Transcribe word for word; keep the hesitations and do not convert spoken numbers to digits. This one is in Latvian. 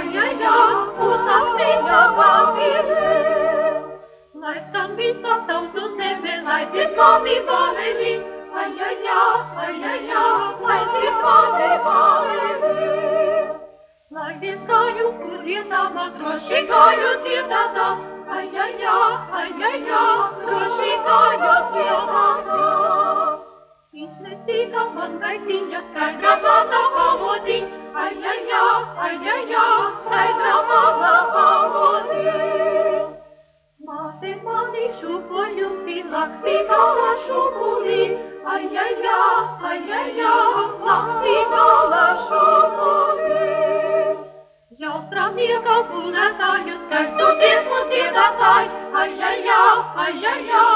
ai, uz akmeņa gabiri. Lai skan visa tautu zeme, lai dzied mani bāreļi, ai, ai, ai, ai, lai dzied mani bāreļi. Lai viens gāju, kur ietama, droši gāju dziedātā, ai, ai, ai, ai, droši gāju dziedātā. Iznesīga man gaitiņa, skaidra mana valodiņ, ai, ai, ai, ai, skaidra mana valodiņ. Māte mani šūpoļusi, lakstīgala šūpulī, ai, ai, ai, ai, lakstīgala šūpulī. Jau strādnieka gulētāju, skaistu dziesmu dziedātāju, ai, ai, ai, ai,